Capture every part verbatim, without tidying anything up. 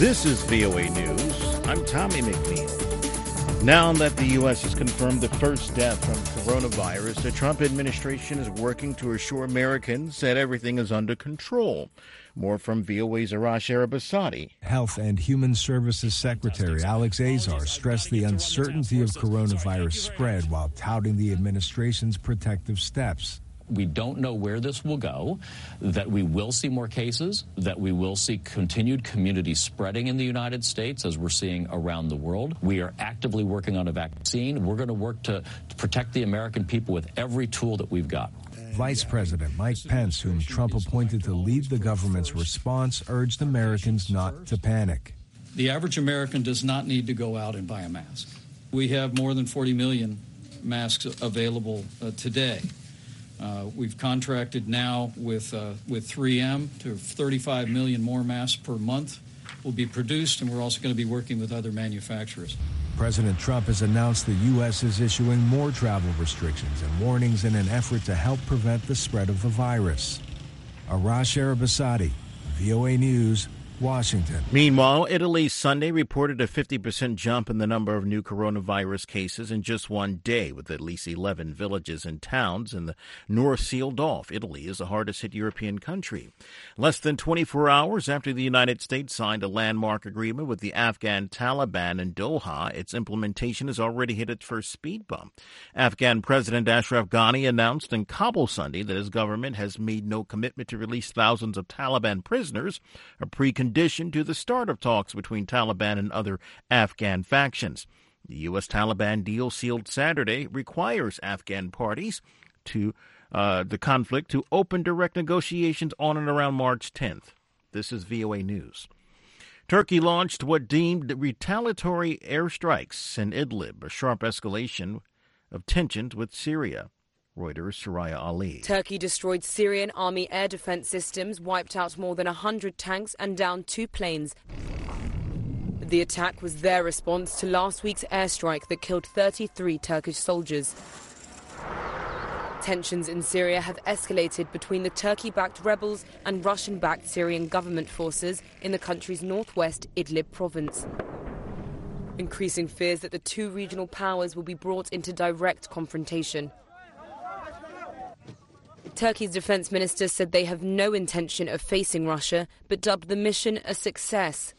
This is V O A News. I'm Tommy McNeil. Now that the U S has confirmed the first death from coronavirus, the Trump administration is working to assure Americans that everything is under control. More from V O A's Arash Arabasadi. Health and Human Services Secretary Alex Azar stressed the uncertainty of coronavirus spread while touting the administration's protective steps. We don't know where this will go, that we will see more cases, that we will see continued community spreading in the United States as we're seeing around the world. We are actively working on a vaccine. We're going to work to, to protect the American people with every tool that we've got. Vice President Mike Pence, whom Trump appointed to lead the government's response, urged Americans not to panic. The average American does not need to go out and buy a mask. We have more than forty million masks available uh, today. Uh, we've contracted now with uh, with three M to thirty-five million more masks per month will be produced, and we're also going to be working with other manufacturers. President Trump has announced the U S is issuing more travel restrictions and warnings in an effort to help prevent the spread of the virus. Arash Arabasadi, V O A News, Washington. Meanwhile, Italy Sunday reported a fifty percent jump in the number of new coronavirus cases in just one day, with at least eleven villages and towns in the north sealed off. Italy is the hardest hit European country. Less than twenty-four hours after the United States signed a landmark agreement with the Afghan Taliban in Doha, its implementation has already hit its first speed bump. Afghan President Ashraf Ghani announced in Kabul Sunday that his government has made no commitment to release thousands of Taliban prisoners, a precondition addition to the start of talks between Taliban and other Afghan factions. The U S Taliban deal sealed Saturday requires Afghan parties to uh, the conflict to open direct negotiations on and around March tenth. This is V O A News. Turkey launched what deemed retaliatory airstrikes in Idlib, a sharp escalation of tensions with Syria. Reuters' Soraya Ali. Turkey destroyed Syrian army air defense systems, wiped out more than one hundred tanks and downed two planes. The attack was their response to last week's airstrike that killed thirty-three Turkish soldiers. Tensions in Syria have escalated between the Turkey-backed rebels and Russian-backed Syrian government forces in the country's northwest Idlib province, increasing fears that the two regional powers will be brought into direct confrontation. Turkey's defense minister said they have no intention of facing Russia, but dubbed the mission a success.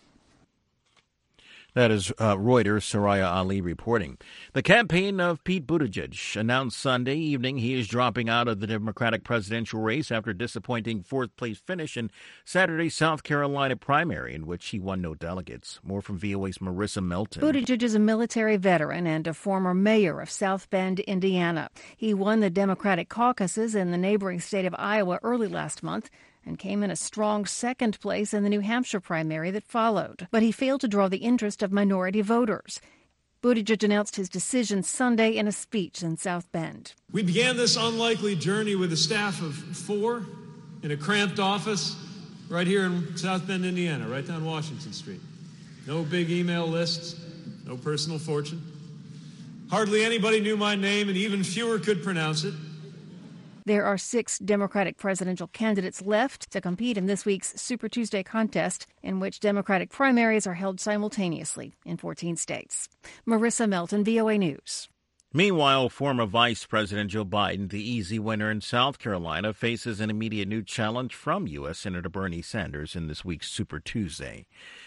That is uh, Reuters' Soraya Ali reporting. The campaign of Pete Buttigieg announced Sunday evening he is dropping out of the Democratic presidential race after a disappointing fourth-place finish in Saturday's South Carolina primary, in which he won no delegates. More from V O A's Marissa Melton. Buttigieg is a military veteran and a former mayor of South Bend, Indiana. He won the Democratic caucuses in the neighboring state of Iowa early last month and came in a strong second place in the New Hampshire primary that followed. But he failed to draw the interest of minority voters. Buttigieg announced his decision Sunday in a speech in South Bend. We began this unlikely journey with a staff of four in a cramped office right here in South Bend, Indiana, right down Washington Street. No big email lists, no personal fortune. Hardly anybody knew my name, and even fewer could pronounce it. There are six Democratic presidential candidates left to compete in this week's Super Tuesday contest, in which Democratic primaries are held simultaneously in fourteen states. Marissa Melton, V O A News. Meanwhile, former Vice President Joe Biden, the easy winner in South Carolina, faces an immediate new challenge from U S Senator Bernie Sanders in this week's Super Tuesday.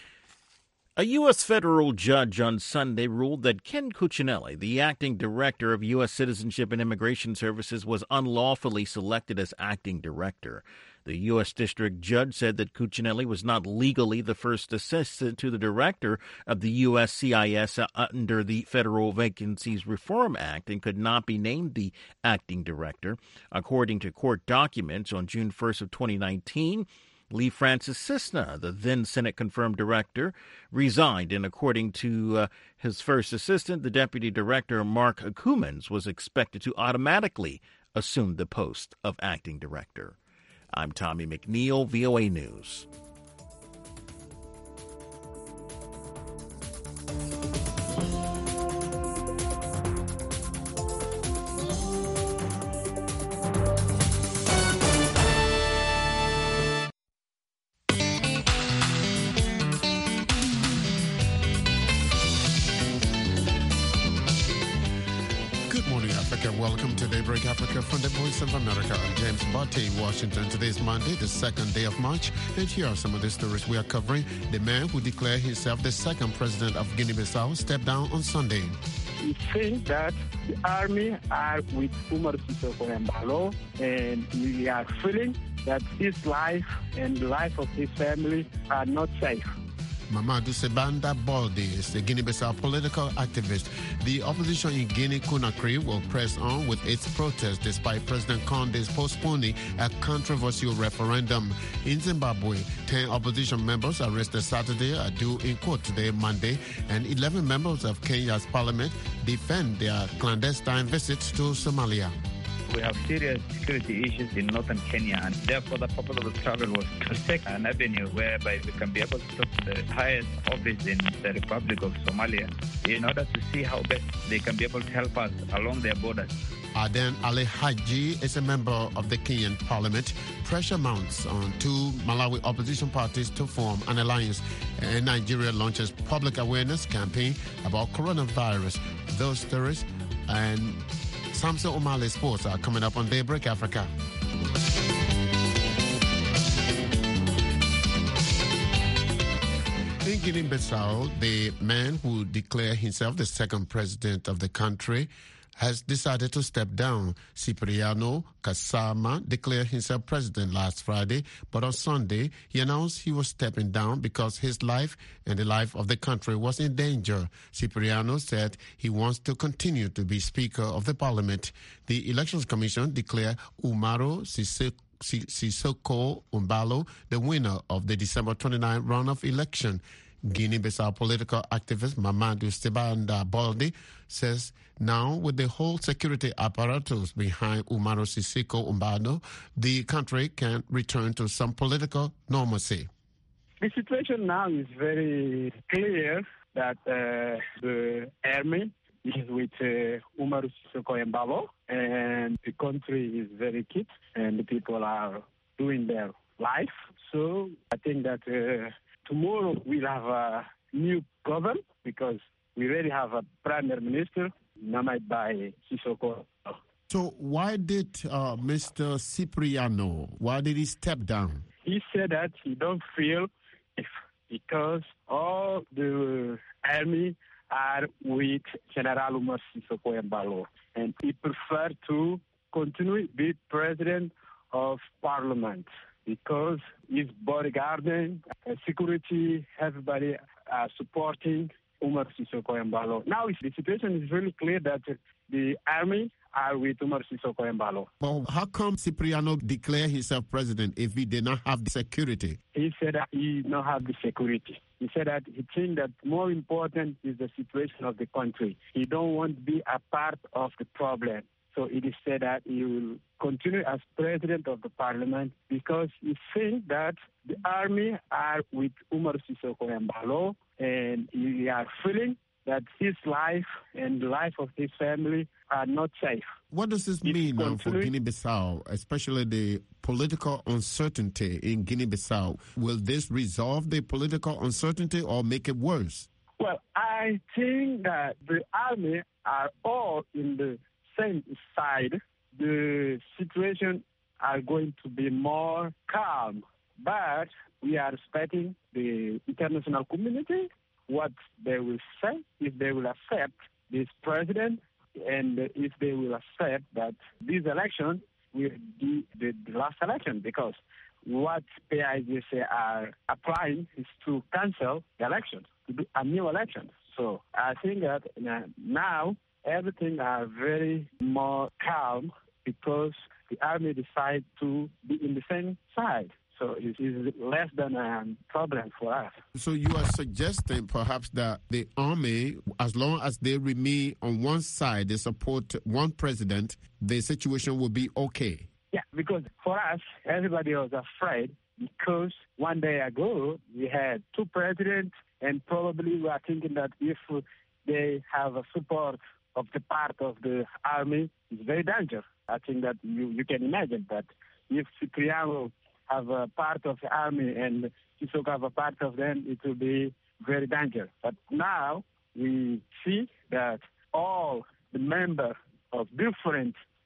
A U S federal judge on Sunday ruled that Ken Cuccinelli, the acting director of U S Citizenship and Immigration Services, was unlawfully selected as acting director. The U S district judge said that Cuccinelli was not legally the first assistant to the director of the U S C I S under the Federal Vacancies Reform Act and could not be named the acting director. According to court documents, on June first of twenty nineteen, Lee Francis Cisna, the then Senate-confirmed director, resigned, and according to uh, his first assistant, the deputy director, Mark Cummins, was expected to automatically assume the post of acting director. I'm Tommy McNeil, V O A News. Daybreak Africa from the Voice of America. I'm James Botte in Washington. Today is Monday, the second day of March, and here are some of the stories we are covering. The man who declared himself the second president of Guinea-Bissau stepped down on Sunday. We think that the army are with Umaru Sissoco Embalo, and we are feeling that his life and the life of his family are not safe. Mamadou Sebanda Balde is a Guinea-Bissau political activist. The opposition in Guinea-Conakry will press on with its protest despite President Conde's postponing a controversial referendum. In Zimbabwe, ten opposition members arrested Saturday are due in court today, Monday, and eleven members of Kenya's parliament defend their clandestine visits to Somalia. We have serious security issues in northern Kenya, and therefore the purpose of the travel was to take an avenue whereby we can be able to talk to the highest office in the Republic of Somalia in order to see how best they can be able to help us along their borders. Aden Ali Haji is a member of the Kenyan parliament. Pressure mounts on two Malawi opposition parties to form an alliance. And Nigeria launches public awareness campaign about coronavirus. Those stories and Samson Omale Sports are coming up on Daybreak Africa. In Guinea-Bissau, the man who declared himself the second president of the country has decided to step down. Cipriano Kasama declared himself president last Friday, but on Sunday he announced he was stepping down because his life and the life of the country was in danger. Cipriano said he wants to continue to be Speaker of the Parliament. The Elections Commission declared Umaru Sissoco Embalo the winner of the December twenty-ninth runoff election. Guinea-Bissau political activist Mamadou Sebanda Balde says now with the whole security apparatus behind Umaru Sissoco Embalo, the country can return to some political normalcy. The situation now is very clear that uh, the army is with uh, Umaru Sissoco Embalo, and the country is very kept, and the people are doing their life. So I think that uh, tomorrow we'll have a new government because we already have a prime minister nominated by Sissoco. So why did uh, Mister Cipriano, why did he step down? He said that he don't feel if because all the army are with General Umaru Sissoco Embalo, and he preferred to continue be president of parliament because he's bodyguarding, uh, security, everybody are supporting Umaru Sissoco Embalo. Now the situation is really clear that the army are with Umaru Sissoco Embalo. Well, how come Cipriano declared himself president if he did not have the security? He said that he did not have the security. He said that he thinks that more important is the situation of the country. He don't want to be a part of the problem. So it is said that he will continue as president of the parliament because he thinks that the army are with Umaru Sissoco Embalo, and he are feeling that his life and the life of his family are not safe. What does this mean now for Guinea-Bissau, especially the political uncertainty in Guinea-Bissau? Will this resolve the political uncertainty or make it worse? Well, I think that the army are all in the same side. The situation are going to be more calm, but we are expecting the international community what they will say, if they will accept this president, and if they will accept that this election will be the, the last election, because what P I G C are applying is to cancel the election, to do a new election. So I think that now everything are very more calm because the army decide to be in the same side. So it is less than a problem for us. So you are suggesting perhaps that the army, as long as they remain on one side, they support one president, the situation will be okay? Yeah, because for us, everybody was afraid because one day ago we had two presidents, and probably we are thinking that if they have a support of the part of the army, it's very dangerous. I think that you, you can imagine that if Cipriano have a part of the army and Sissoco have a part of them, it will be very dangerous. But now we see that all the members of different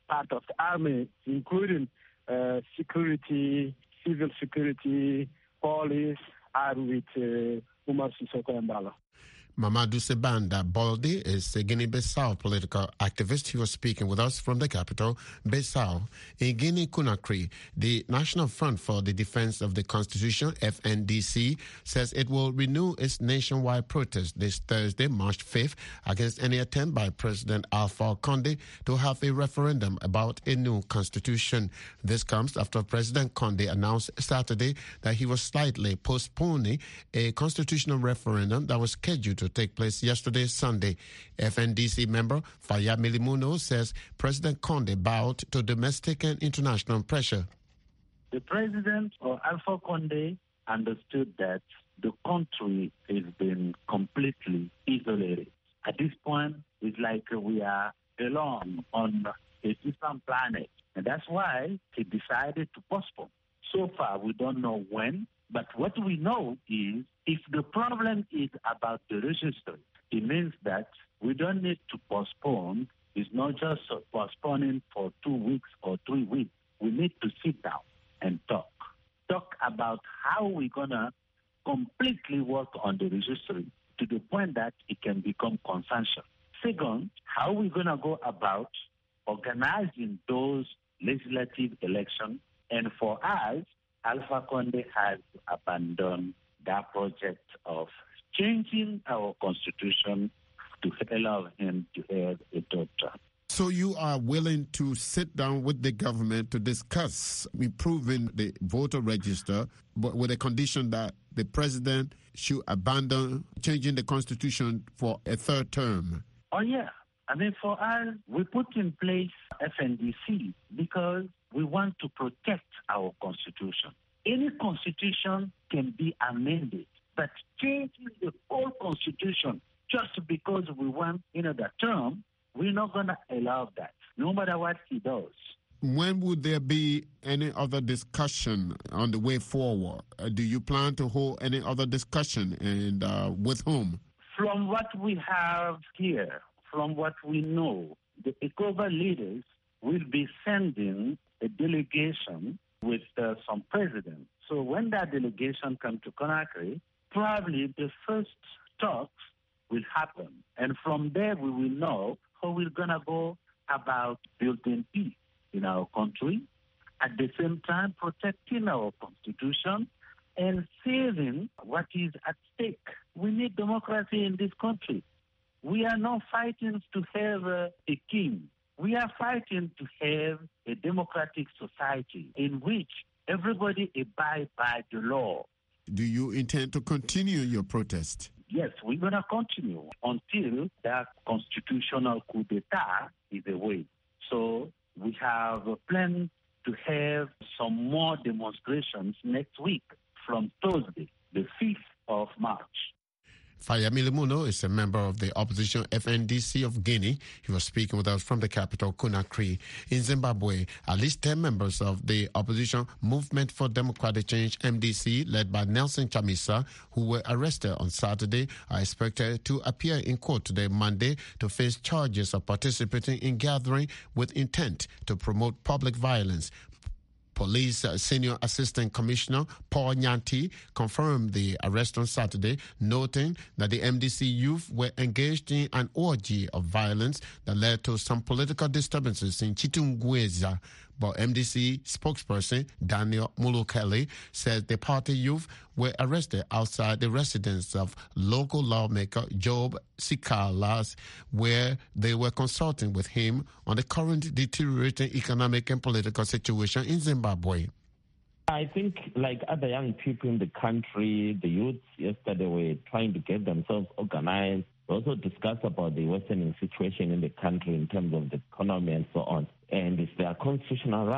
part of the army, including uh, security, civil security, police, are with uh, Umar Sissoko Embalo. Mamadou Sebanda Baldi is a Guinea-Bissau political activist. He was speaking with us from the capital, Bissau. In Guinea-Conakry, the National Front for the Defense of the Constitution, F N D C, says it will renew its nationwide protest this Thursday, March fifth, against any attempt by President Alpha Condé to have a referendum about a new constitution. This comes after President Condé announced Saturday that he was slightly postponing a constitutional referendum that was scheduled to take place yesterday, Sunday. F N D C member Faya Milimuno says President Condé bowed to domestic and international pressure. The president, or Alpha Condé, understood that the country has been completely isolated. At this point, it's like we are alone on a different planet. And that's why he decided to postpone. So far, we don't know when, but what we know is if the problem is about the registry, it means that we don't need to postpone. It's not just postponing for two weeks or three weeks. We need to sit down and talk. Talk about how we're going to completely work on the registry to the point that it can become consensus. Second, how we're going to go about organizing those legislative elections. And for us, Alpha Condé has abandoned that project of changing our constitution to allow him to have a third term. So you are willing to sit down with the government to discuss improving the voter register, but with a condition that the president should abandon changing the constitution for a third term? Oh, yeah. I mean, for us, we put in place F N D C because we want to protect our constitution. Any constitution can be amended, but changing the whole constitution just because we want another term, we're not going to allow that, no matter what he does. When would there be any other discussion on the way forward? Uh, do you plan to hold any other discussion, and uh, with whom? From what we have here, from what we know, the ECOWAS leaders will be sending a delegation with uh, some presidents. So when that delegation comes to Conakry, probably the first talks will happen. And from there, we will know how we're going to go about building peace in our country, at the same time protecting our constitution and saving what is at stake. We need democracy in this country. We are not fighting to have uh, a king. We are fighting to have a democratic society in which everybody abides by the law. Do you intend to continue your protest? Yes, we're going to continue until that constitutional coup d'etat is away. So we have a plan to have some more demonstrations next week from Thursday, the fifth of March. Faya Milimuno is a member of the opposition F N D C of Guinea. He was speaking with us from the capital, Conakry. In Zimbabwe, at least ten members of the opposition Movement for Democratic Change, M D C, led by Nelson Chamisa, who were arrested on Saturday, are expected to appear in court today, Monday, to face charges of participating in gathering with intent to promote public violence. Police uh, Senior Assistant Commissioner Paul Nyanti confirmed the arrest on Saturday, noting that the M D C youth were engaged in an orgy of violence that led to some political disturbances in Chitungweza. But M D C spokesperson Daniel Mulukeli said the party youth were arrested outside the residence of local lawmaker Job Sikalas, where they were consulting with him on the current deteriorating economic and political situation in Zimbabwe. I think like other young people in the country, the youth yesterday were trying to get themselves organized. We also discussed about the worsening situation in the country in terms of the economy and so on. And it's their constitutional right.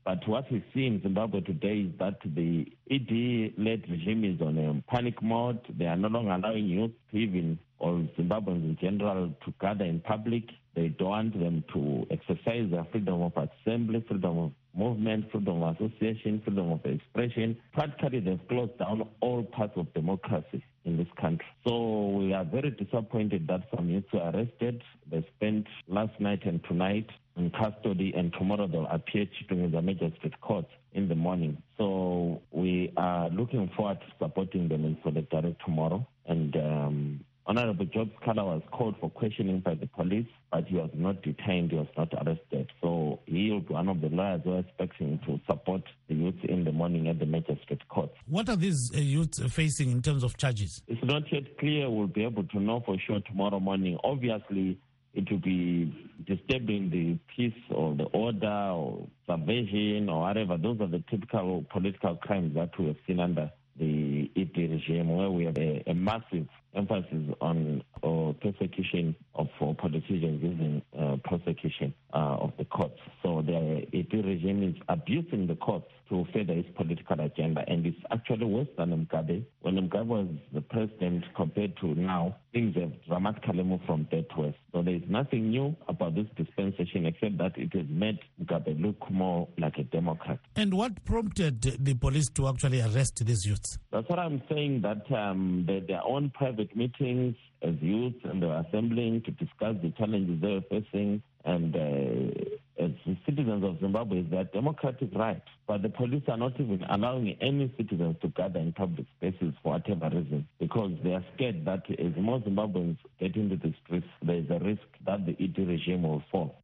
But what we see in Zimbabwe today is that the E D-led regime is on a panic mode. They are no longer allowing youth to even, or Zimbabweans in general, to gather in public. They don't want them to exercise their freedom of assembly, freedom of movement, freedom of association, freedom of expression. Practically, they've closed down all parts of democracy in this country. So we are very disappointed that some youths were arrested. They spent last night and tonight in custody, and tomorrow they'll appear in the magistrate court in the morning. So we are looking forward to supporting them in solidarity tomorrow. And um, Honorable Job Scala was called for questioning by the police, but he was not detained, he was not arrested. So he will be one of the lawyers who are expecting to support the youth in the morning at the magistrate court. What are these uh, youths facing in terms of charges? It's not yet clear. We'll be able to know for sure tomorrow morning. Obviously, it will be disturbing the peace or the order or subversion or whatever. Those are the typical political crimes that we have seen under the E D regime, where we have a, a massive emphasis on uh, persecution of uh, politicians using uh, prosecution uh, of the courts. So the E D regime is abusing the courts to further its political agenda, and it's actually worse than Mugabe. When Mugabe was the president compared to now, things have dramatically moved from bad to worse. So there is nothing new about this dispensation except that it has made Mugabe look more like a Democrat. And what prompted the police to actually arrest these youths? That's what I'm saying, that um, they, their own private meetings as youth, and they were assembling to discuss the challenges they were facing. And uh, as citizens of Zimbabwe, it's their democratic right. But the police are not even allowing any citizens to gather in public spaces for whatever reason, because they are scared that as more Zimbabweans get into the streets, there is a risk that the E D regime will fall.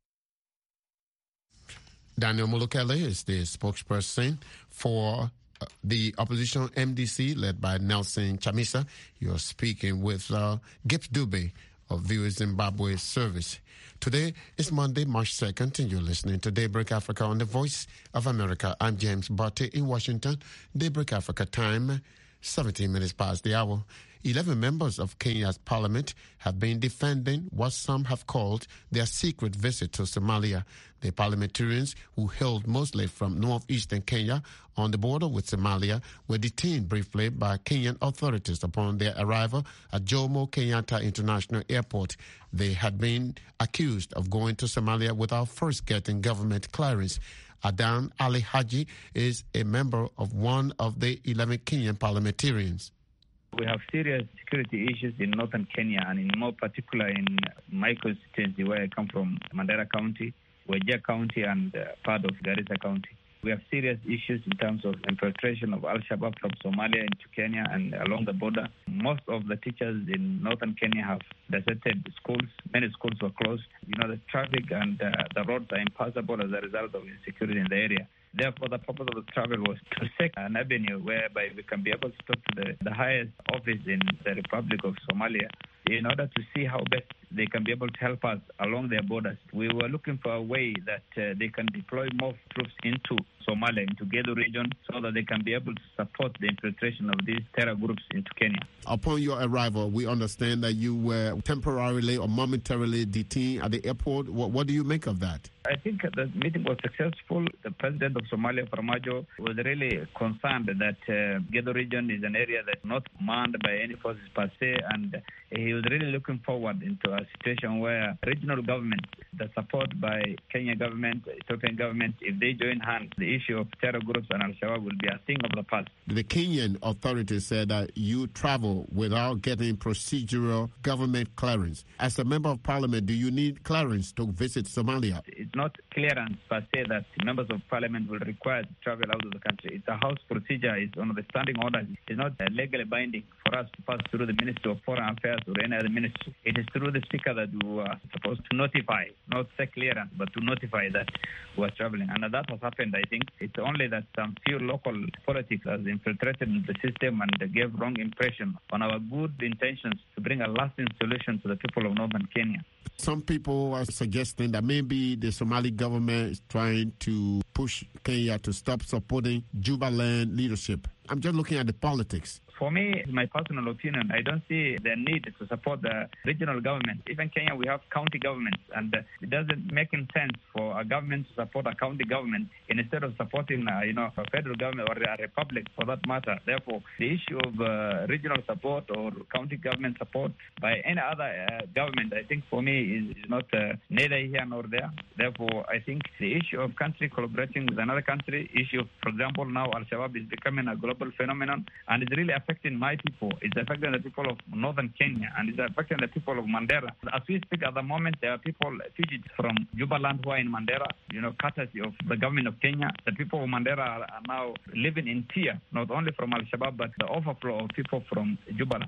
Daniel Mulukele is the spokesperson for uh, the opposition M D C led by Nelson Chamisa. You're speaking with uh, Gibbs Dube of V O A Zimbabwe Service. Today is Monday, March second, and you're listening to Daybreak Africa on the Voice of America. I'm James Barty in Washington. Daybreak Africa time, seventeen minutes past the hour. Eleven members of Kenya's parliament have been defending what some have called their secret visit to Somalia. The parliamentarians, who hailed mostly from northeastern Kenya on the border with Somalia, were detained briefly by Kenyan authorities upon their arrival at Jomo Kenyatta International Airport. They had been accused of going to Somalia without first getting government clearance. Adan Ali Haji is a member of one of the eleven Kenyan parliamentarians. We have serious security issues in northern Kenya, and in more particular in my constituency where I come from, Mandera County, Wajir County, and uh, part of Garissa County. We have serious issues in terms of infiltration of Al-Shabaab from Somalia into Kenya and along the border. Most of the teachers in northern Kenya have deserted schools. Many schools were closed. You know, the traffic and uh, the roads are impassable as a result of insecurity in the area. Therefore, the purpose of the travel was to seek an avenue whereby we can be able to talk to the, the highest office in the Republic of Somalia in order to see how best they can be able to help us along their borders. We were looking for a way that uh, they can deploy more troops into Somalia, into Gedo region, so that they can be able to support the infiltration of these terror groups into Kenya. Upon your arrival, we understand that you were temporarily or momentarily detained at the airport. What, what do you make of that? I think the meeting was successful. The president of Somalia, Farmajo, was really concerned that uh, Gedo region is an area that's not manned by any forces per se, and he was really looking forward into a situation where regional government, the support by Kenya government, Ethiopian government, if they join hands, the issue of terror groups and Al-Shabaab will be a thing of the past. The Kenyan authorities said that you travel without getting procedural government clearance. As a member of parliament, do you need clearance to visit Somalia? It's not clearance per se that members of parliament will require to travel out of the country. It's a house procedure. It's one of the standing orders. It's not legally binding for us to pass through the Ministry of Foreign Affairs or any other ministry. It is through the speaker that we are supposed to notify, not say clearance, but to notify that we are traveling. And that has happened, I think. It's only that some few local politics has infiltrated the system and gave wrong impression on our good intentions to bring a lasting solution to the people of northern Kenya. Some people are suggesting that maybe the Somali government is trying to push Kenya to stop supporting Jubaland leadership. I'm just looking at the politics. For me, my personal opinion, I don't see the need to support the regional government. Even Kenya, we have county governments, and uh, it doesn't make any sense for a government to support a county government instead of supporting, uh, you know, a federal government or a republic for that matter. Therefore, the issue of uh, regional support or county government support by any other uh, government, I think for me is, is not uh, neither here nor there. Therefore, I think the issue of country collaborating with another country, issue of, for example, now Al-Shabaab is becoming a global phenomenon, and it's really affecting my people. It's affecting the people of northern Kenya, and it's affecting the people of Mandera. As we speak at the moment, there are people, fugitives from Jubaland, who are in Mandera, you know, courtesy of the government of Kenya. The people of Mandera are, are now living in fear, not only from Al-Shabaab, but the overflow of people from Jubaland.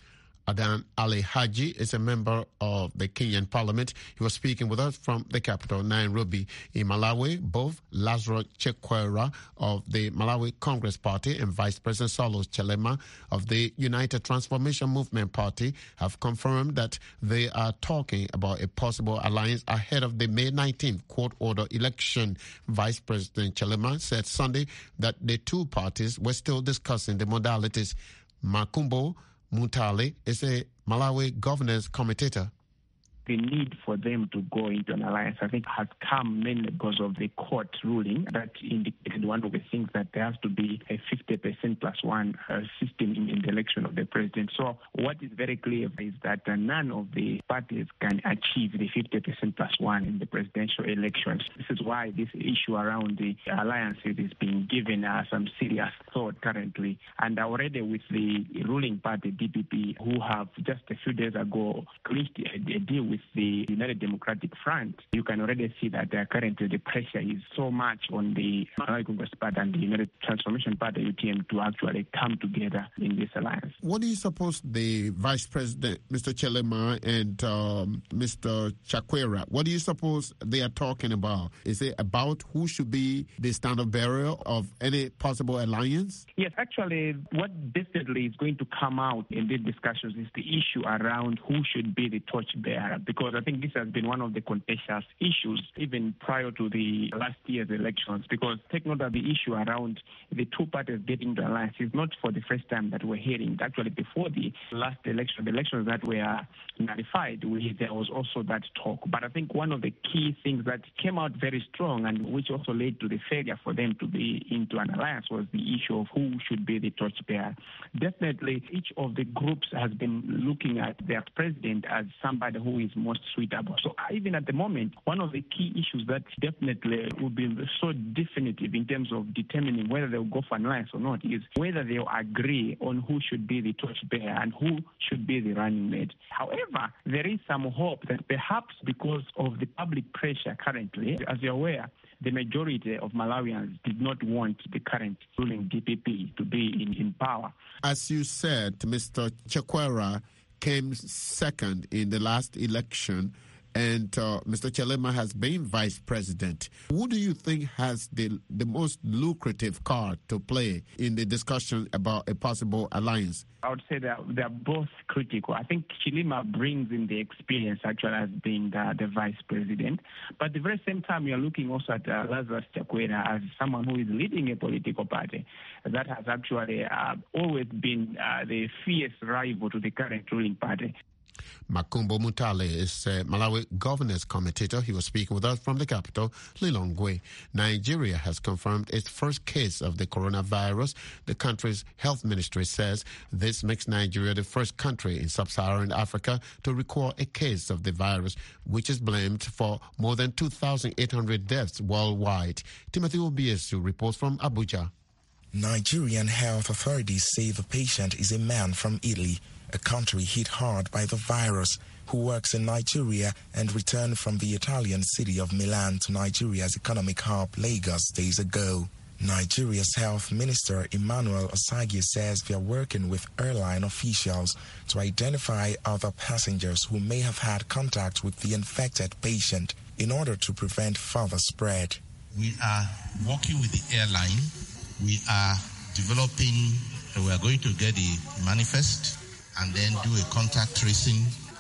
Adan Ali Haji is a member of the Kenyan Parliament. He was speaking with us from the capital, Nairobi. In Malawi, both Lazarus Chakwera of the Malawi Congress Party and Vice President Saulos Chilema of the United Transformation Movement Party have confirmed that they are talking about a possible alliance ahead of the May nineteenth court-order election. Vice President Chilema said Sunday that the two parties were still discussing the modalities. Makumbo Mutale is a Malawi governance commentator. The need for them to go into an alliance, I think, has come mainly because of the court ruling that indicated one of the things that there has to be a fifty percent plus one uh, system in, in the election of the president. So what is very clear is that uh, none of the parties can achieve the fifty percent plus one in the presidential elections. This is why this issue around the alliances is being given uh, some serious thought currently. And already with the ruling party, D P P, who have just a few days ago clinched a, a deal with With the United Democratic Front, you can already see that uh, currently the pressure is so much on the Malawi Congress Party and the United Transformation Party, U T M, to actually come together in this alliance. What do you suppose the Vice President, Mister Chilema, and um, Mister Chakwera, what do you suppose they are talking about? Is it about who should be the standard bearer of any possible alliance? Yes, actually, what definitely is going to come out in these discussions is the issue around who should be the torchbearer. Because I think this has been one of the contentious issues even prior to the last year's elections. Because take note that the issue around the two parties getting the alliance is not for the first time that we're hearing. Actually, before the last election, the elections that were nullified, we, there was also that talk. But I think one of the key things that came out very strong and which also led to the failure for them to be into an alliance was the issue of who should be the torchbearer. Definitely, each of the groups has been looking at their president as somebody who is most suitable. So even at the moment, one of the key issues that definitely will be so definitive in terms of determining whether they'll go for an alliance or not is whether they'll agree on who should be the torchbearer and who should be the running mate. However, there is some hope that perhaps because of the public pressure currently, as you're aware, the majority of Malawians did not want the current ruling D P P to be in, in power. As you said, Mister Chakwera came second in the last election, and uh, Mister Chilema has been vice president. Who do you think has the, the most lucrative card to play in the discussion about a possible alliance? I would say that they're both critical. I think Chilema brings in the experience actually as being the, the vice president. But at the very same time, you're looking also at uh, Lazarus Chakwera as someone who is leading a political party that has actually uh, always been uh, the fierce rival to the current ruling party. Makumbo Mutale is a Malawi governance commentator. He was speaking with us from the capital, Lilongwe. Nigeria has confirmed its first case of the coronavirus. The country's health ministry says this makes Nigeria the first country in sub-Saharan Africa to record a case of the virus, which is blamed for more than two thousand eight hundred deaths worldwide. Timothy Obiesu reports from Abuja. Nigerian health authorities say the patient is a man from Italy, a country hit hard by the virus, who works in Nigeria and returned from the Italian city of Milan to Nigeria's economic hub, Lagos, days ago. Nigeria's health minister, Emmanuel Osagi, says they are working with airline officials to identify other passengers who may have had contact with the infected patient in order to prevent further spread. We are working with the airline. We are developing, we are going to get a manifest and then do a contact tracing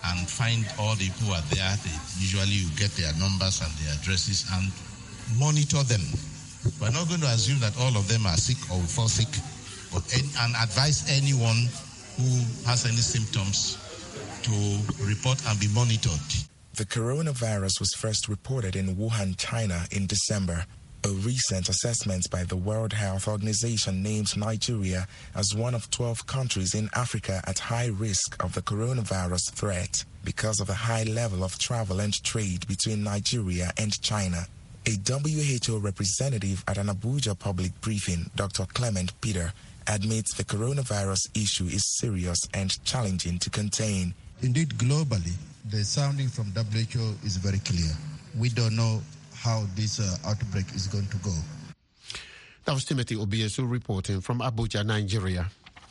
and find all the people who are there. They, usually you get their numbers and their addresses and monitor them. We're not going to assume that all of them are sick or will fall sick, but and advise anyone who has any symptoms to report and be monitored. The coronavirus was first reported in Wuhan, China in December. A recent assessment by the World Health Organization named Nigeria as one of twelve countries in Africa at high risk of the coronavirus threat because of the high level of travel and trade between Nigeria and China. A W H O representative at an Abuja public briefing, Doctor Clement Peter, admits the coronavirus issue is serious and challenging to contain. Indeed, globally, the sounding from W H O is very clear. We don't know how this uh, outbreak is going to go. That was Timothy Obiesu reporting from Abuja, Nigeria.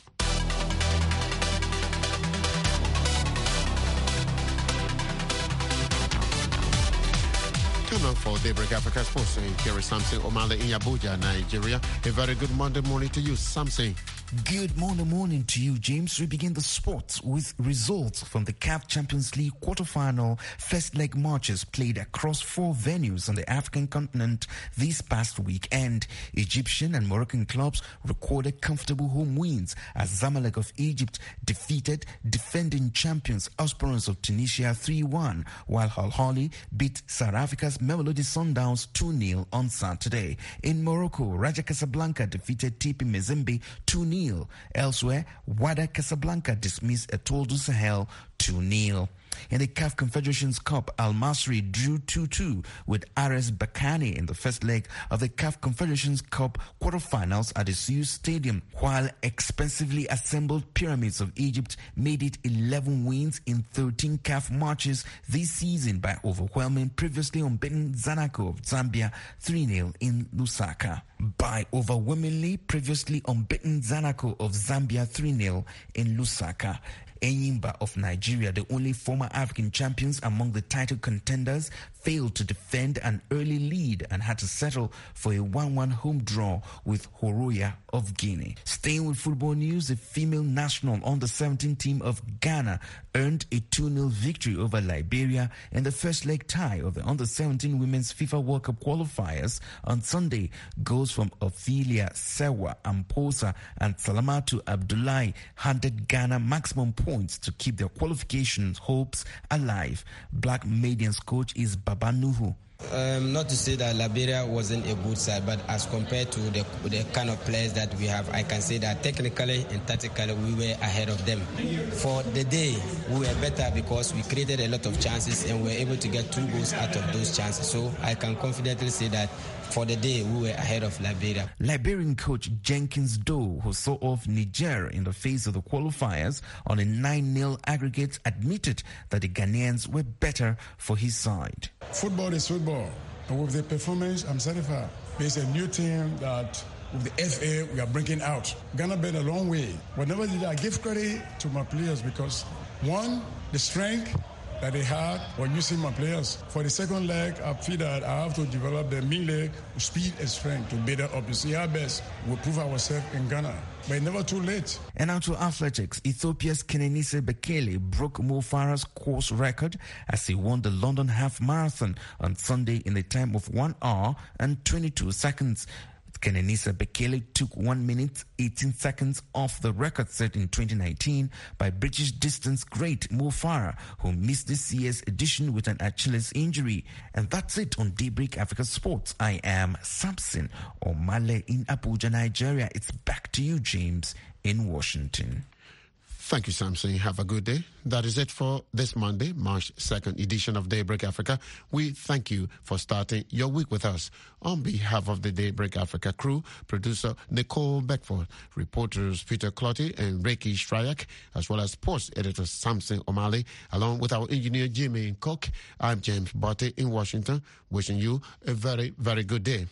For Daybreak Africa Sports, here is Samson Omale in Abuja, Nigeria. A very good Monday morning to you, Samson. Good morning, morning to you, James. We begin the sports with results from the C A F Champions League quarterfinal first leg matches played across four venues on the African continent this past weekend. Egyptian and Moroccan clubs recorded comfortable home wins as Zamalek of Egypt defeated defending champions Esperance of Tunisia three one, while Al Ahly beat South Africa's Mamelodi Sundowns two nil on Saturday. In Morocco, Raja Casablanca defeated T P Mazembe two nil. Elsewhere, Wydad Casablanca dismissed Etoile du Sahel two nil. In the C A F Confederations Cup, Al Masry drew two two with R S Berkane in the first leg of the C A F Confederations Cup quarterfinals at the Suez Stadium, while expensively assembled Pyramids of Egypt made it eleven wins in thirteen C A F matches this season by overwhelming previously unbeaten Zanaco of Zambia three nil in Lusaka. By overwhelmingly previously unbeaten Zanaco of Zambia three nil in Lusaka. Enyimba of Nigeria, the only former African champions among the title contenders, failed to defend an early lead and had to settle for a one one home draw with Horoya of Guinea. Staying with football news, the female national under seventeen team of Ghana earned a two nil victory over Liberia in the first leg tie of the under seventeen Women's FIFA World Cup qualifiers on Sunday. Goals from Ophelia Sewa Amposa and Salamatu Abdullahi handed Ghana maximum points to keep their qualification hopes alive. Black Medians coach is Baba Nuhu. Um, not to say that Liberia wasn't a good side, but as compared to the, the kind of players that we have, I can say that technically and tactically we were ahead of them. For the day, we were better because we created a lot of chances and we were able to get two goals out of those chances. So I can confidently say that for the day, we were ahead of Liberia. Liberian coach Jenkins Doe, who saw off Niger in the face of the qualifiers on a nine nil aggregate, admitted that the Ghanaians were better for his side. Football is football, and with the performance, I'm satisfied. There's a new team that with the F A we are bringing out. Ghana been a long way. Whenever did I give credit to my players because, one, the strength that they had when using my players. For the second leg, I feel that I have to develop the mid leg speed and strength to better up to see how best we prove ourselves in Ghana. But never too late. And now to athletics. Ethiopia's Kenenisa Bekele broke Mo Farah's course record as he won the London Half Marathon on Sunday in a time of one hour and twenty-two seconds. Kenenisa Bekele took one minute eighteen seconds off the record set in twenty nineteen by British distance great Mo Farah, who missed this year's edition with an Achilles injury. And that's it on Daybreak Africa Sports. I am Samson Omale in Abuja, Nigeria. It's back to you, James, in Washington. Thank you, Samson. Have a good day. That is it for this Monday, March second edition of Daybreak Africa. We thank you for starting your week with us. On behalf of the Daybreak Africa crew, producer Nicole Beckford, reporters Peter Clotty and Reiki Shryak, as well as sports editor Samson Omale, along with our engineer Jimmy Cook, I'm James Botte in Washington, wishing you a very, very good day.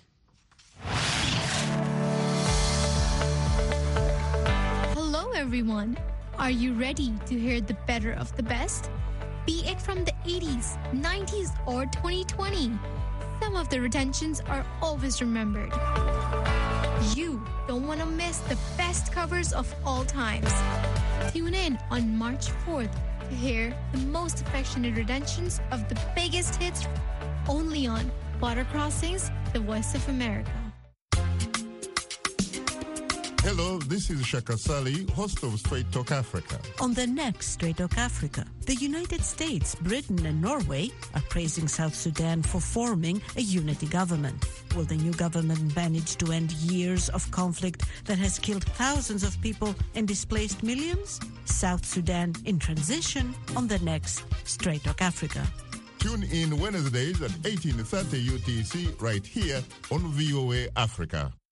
Hello, everyone. Are you ready to hear the better of the best? Be it from the eighties, nineties, or twenty twenty, some of the retentions are always remembered. You don't want to miss the best covers of all times. Tune in on March fourth to hear the most affectionate renditions of the biggest hits only on Border Crossings, the Voice of America. Hello, this is Shaka Sali, host of Straight Talk Africa. On the next Straight Talk Africa, the United States, Britain and Norway are praising South Sudan for forming a unity government. Will the new government manage to end years of conflict that has killed thousands of people and displaced millions? South Sudan in transition on the next Straight Talk Africa. Tune in Wednesdays at eighteen thirty U T C right here on V O A Africa.